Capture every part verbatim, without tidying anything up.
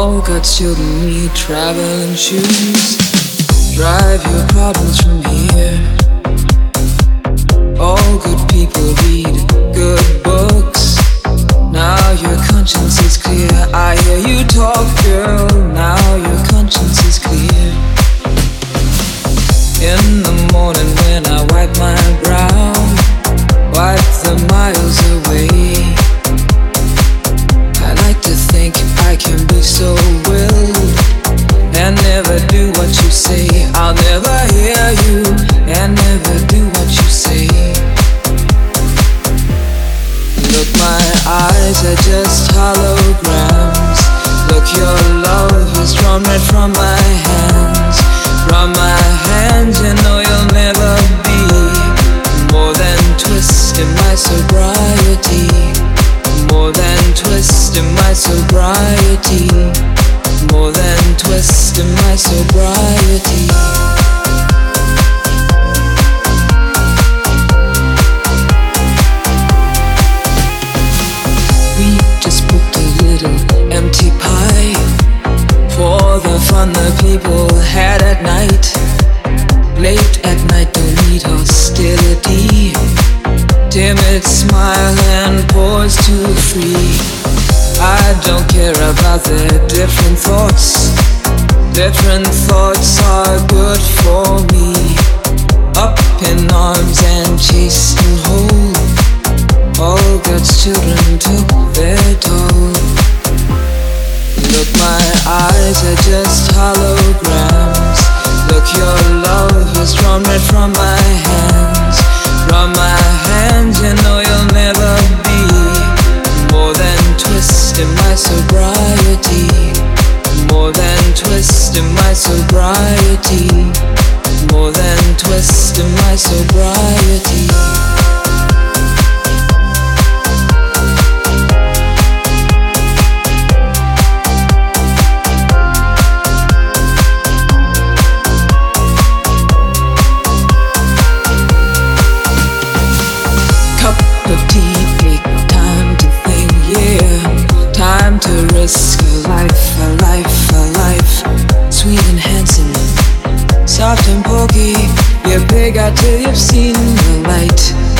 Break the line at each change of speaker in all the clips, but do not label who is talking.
All got children need traveling shoes. Drive your problems from here. All good people read good books. Now your conscience is clear. I hear you talk, girl. Now your conscience is clear. In the morning when I wipe my brow, wipe the miles away. I like to think I can be so willed and never do what you say. I'll never hear you and never do what you say. Look, my eyes are just holograms. Look, your love is drawn right from my hands. From my hands, you know you'll never be more than twist in my sobriety. More than twist in my sobriety. More than twist in my sobriety. We just booked a little empty pie for the fun the people had at night. Late at night, don't need hostility. Timid smile and pause too free. I don't care about their different thoughts. Different thoughts are good for me. Up in arms and chased and whole. All God's children took their toll. Look, my eyes are just holograms. Look, your love is drawn right from my hands. From my hands, you know you'll never be more than twist in my sobriety. More than twist in my sobriety. More than twist in my sobriety. Risk a life, a life, a life. Sweet and handsome, soft and pokey. You pig out till you've seen the light.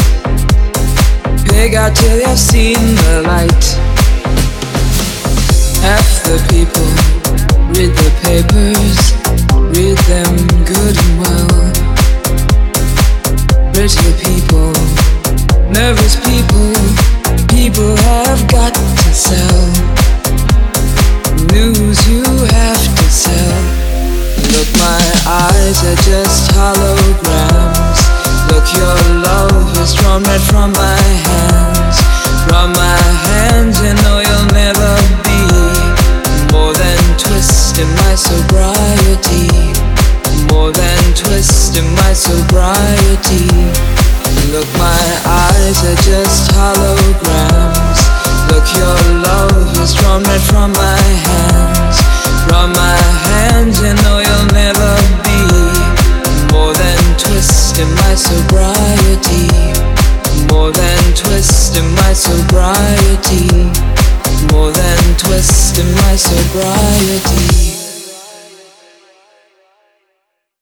Pig out till you've seen the light. Half the people read the papers, read them good and well. Pretty people, nervous people, people have got to sell. News you have to sell. Look, my eyes are just holograms. Look, your love is drawn right from my hands. From my hands, you know you'll never be more than twist in my sobriety. More than twist in my sobriety. Look, my eyes are just holograms. Look, your love is drawn right from my hands. From my hands, you know you'll never be more than twist in my sobriety. More than twist in my sobriety. More than twist in my sobriety.